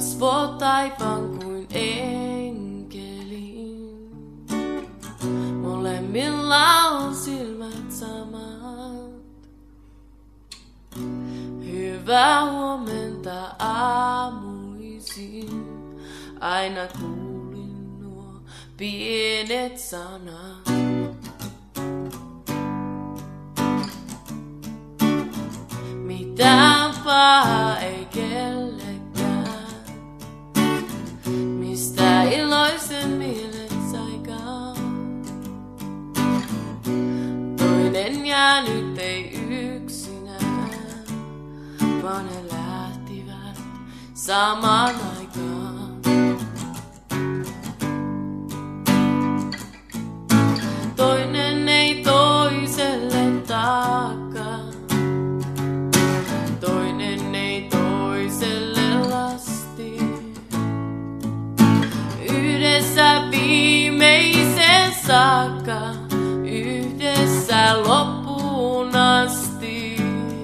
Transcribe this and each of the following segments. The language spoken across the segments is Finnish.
kasvot taipaan kuin enkeliin. Molemmilla on silmät samat. Hyvää huomenta aamuisin. Aina kuulin nuo pienet sanat. Mitään pahaa ei kellekään. Mistä iloisen mielen saikaan. Toinen jää nyt ei yksinään, vaan he lähtivät samaan aikaan. Toinen ei toiselle taakkaa. Toinen ei toiselle lasti. Yhdessä viimeisen saakka. Yhdessä loppuun asti.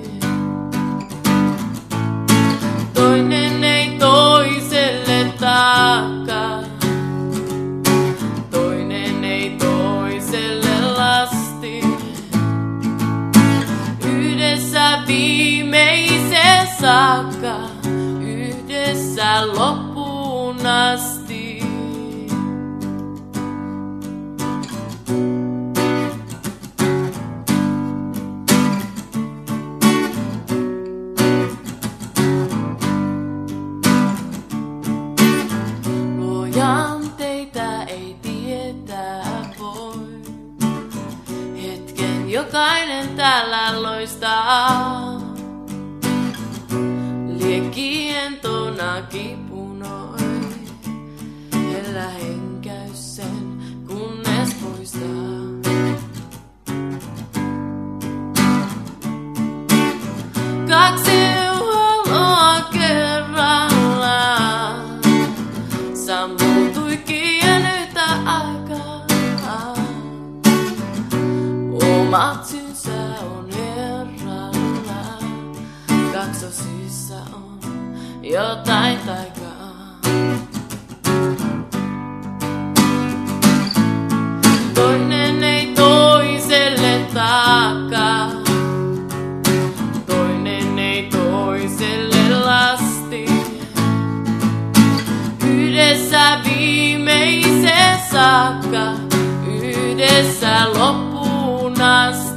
Toinen ei toiselle taakkaa. Toinen ei toiselle lasti. Yhdessä viimeisen saakka. Yhdessä loppuun asti. Luojan teitä ei tietää voi. Hetken jokainen täällä loistaa. Liekkien tona kipunoi. Hellä henkäys sen kunnes poistaa. Kaksi huoloa kerrallaan. Sammutuikin yhtä aikaa. Omat syynsä on Herralla. Kaksosissa on jotain taikaa. Toinen ei toiselle taakkaa. Toinen ei toiselle lasti. Yhdessä viimeisen saakka. Yhdessä loppuun asti.